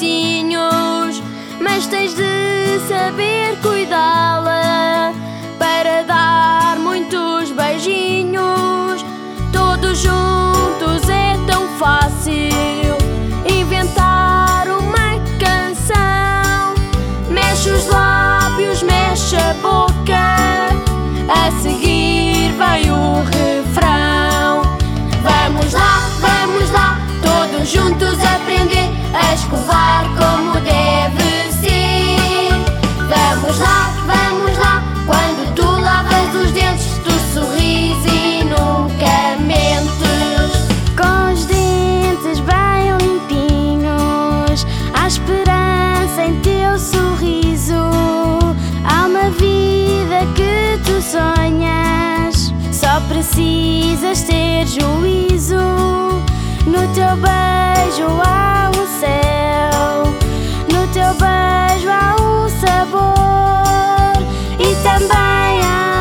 docinhos, mas tens de saber cuidá-la para dar muitos beijinhos. Todos juntos é tão fácil inventar uma canção. Mexe os lábios, mexe a boca, a seguir vai o refrão. Vamos lá, todos juntos aprender a escovar como deve ser. Vamos lá, quando tu lavas os dentes, tu sorris e nunca mentes. Com os dentes bem limpinhos, há esperança em teu sorriso. Há uma vida que tu sonhas, só precisas ter juízo. No teu beijo há um céu, no teu beijo há um sabor, e também há